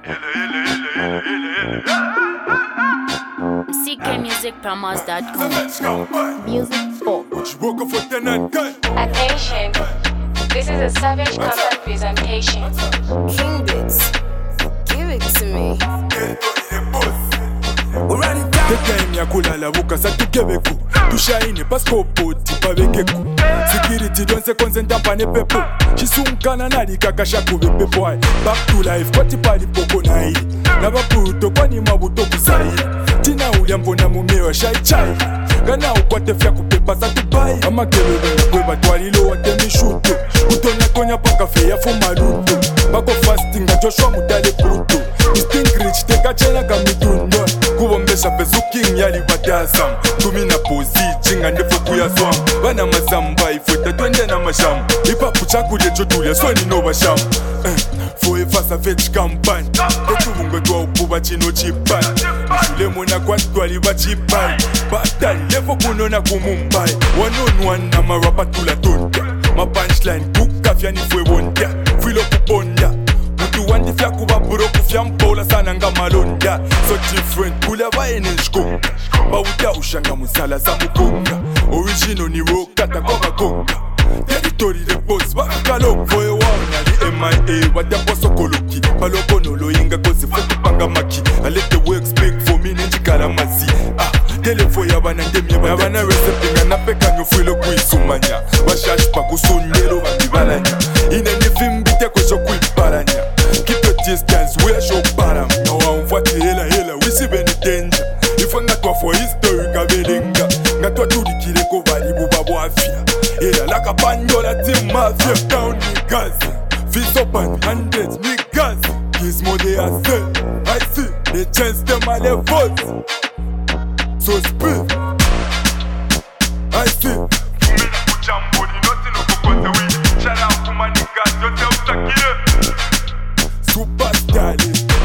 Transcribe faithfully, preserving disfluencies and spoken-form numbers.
C K music promos dot com. Music for Attention. This is a Savage Content presentation. King Bits, give it to me. Tekanya kulala buka satukebeko tushaine paskopo tipabekeko security donse consenta pane pepo chisunkana nali kakasha kubepepo back to life kwati pali poko nai nabaputo kwani mabuto kusai tina ulya mbona mumewa shai chai kana ukwate fya kupepa satubai amakelele kweba twalilo watemishuto utona konya paka fe ya fumaluto bako fasting Joshua mudale bruto distinct rich teka chena kamitundo kubombesha pezuking yali badasam tumina pozi chinga ndefu kuyaswam bana mazamba ifweta twende na masham ipapu chakulye chotulia soni no basham forever savage campaign ketubunga twa ukuba chino chipai nishule mona kwa twali bachipai batali levo kunona kumumbai one on one na marapa tula tonta ma punchline kukafya ni fwe wondia filo kuponda mutu wandi fya kuba buro kufya mpola sana nga malonda so different kula baene nshko bawuta ushanga musala za mukonga original ni rock kata kwa makonga territory the boss bakalo for a while na the M I A wada boso koloki baloko no lo inga kozi fuku panga maki I let the work speak for me ninji karamasi ah telefo ya bana ndemye bana recipe ngana peka nyofilo kuisumanya washash pa kusundelo babibalanya ine ni fimbite ko so kuiparanya keep your distance we show param no one for hela hela we see ben danger if ngatwa for history ngabelenga ngatwa tudikile ko bali bubabo afia ela la kapanyola team mafia down niggas fist up and hundreds niggas gizmo they are still I see they chance them all their votes so speak I see kumina kuchambo ni noti no kukote we shout out to my niggas yote utakile superstar